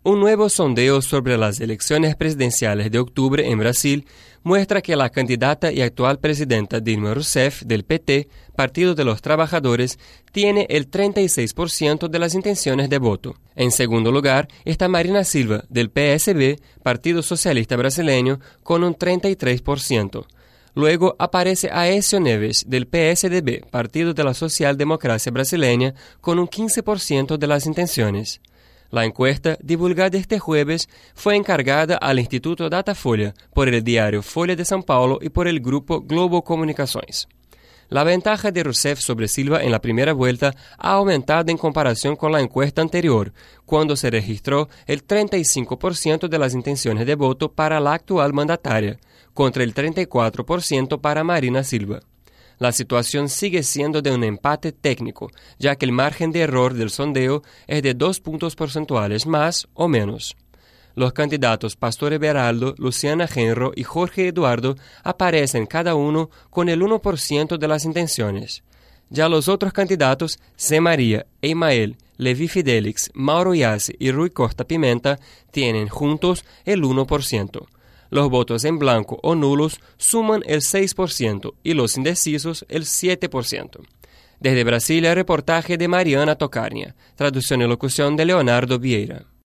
Un nuevo sondeo sobre las elecciones presidenciales de octubre en Brasil muestra que la candidata y actual presidenta Dilma Rousseff del PT, Partido de los Trabajadores, tiene el 36% de las intenciones de voto. En segundo lugar está Marina Silva del PSB, Partido Socialista Brasileño, con un 33%. Luego aparece Aécio Neves, del PSDB, Partido de la Socialdemocracia Brasileña, con un 15% de las intenciones. La encuesta, divulgada este jueves, fue encargada al Instituto Datafolha por el diario Folha de São Paulo y por el grupo Globo Comunicações. La ventaja de Rousseff sobre Silva en la primera vuelta ha aumentado en comparación con la encuesta anterior, cuando se registró el 35% de las intenciones de voto para la actual mandataria, contra el 34% para Marina Silva. La situación sigue siendo de un empate técnico, ya que el margen de error del sondeo es de 2 puntos porcentuales más o menos. Los candidatos Pastor Everaldo, Luciana Genro y Jorge Eduardo aparecen cada uno con el 1% de las intenciones. Ya los otros candidatos, Zé María, Emael, Levi Fidelix, Mauro Iasi y Rui Costa Pimenta, tienen juntos el 1%. Los votos en blanco o nulos suman el 6% y los indecisos el 7%. Desde Brasilia, reportaje de Mariana Tocarnia, traducción y locución de Leonardo Vieira.